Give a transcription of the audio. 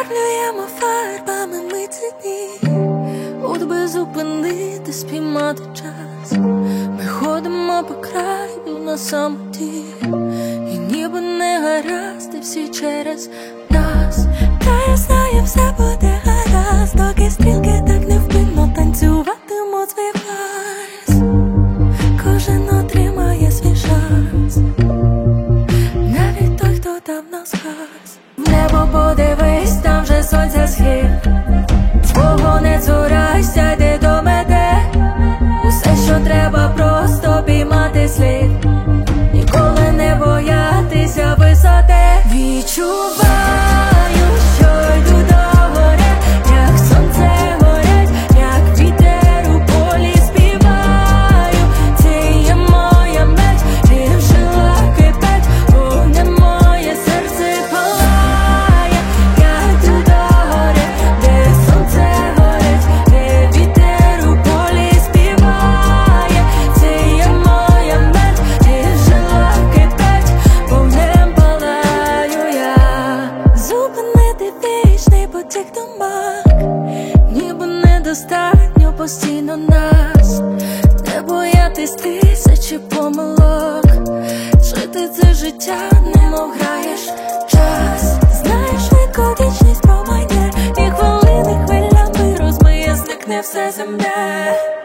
Закарблюємо фарбами ми ці дні, от би зупинити, спіймати час. Ми ходимо по краю на самоті, і ніби не гаразд, і всі через нас. Та я знаю, все буде гаразд, доки стрілки так невпинно танцюватимуть свій вальс. Кожен отримає свій шанс, навіть той, хто дав нас газ. В небо подивись, там вже сонця схід. Свого не цурайся, йди до мене. Усе, що треба, просто піймати слід. Ніколи не боятися висоти. Відчуваю, що йду до гори, як сонце горить, як вітер у полі співаю. Це є моя меч, і в жилах кипить вогнем моє серце палає. Я йду до гори, де сонце горить, де вітер у полі співає. Це є моя меч, і в жилах кипить вогнем палаю я. Зупинити вічний потік думок, ніби недостатньо постійно нас. Не боятись тисячі помилок, жити це життя, немов граєш час. Знаєш, швидко вічність промайне, і хвилини хвилями розмиє, зникне все земне.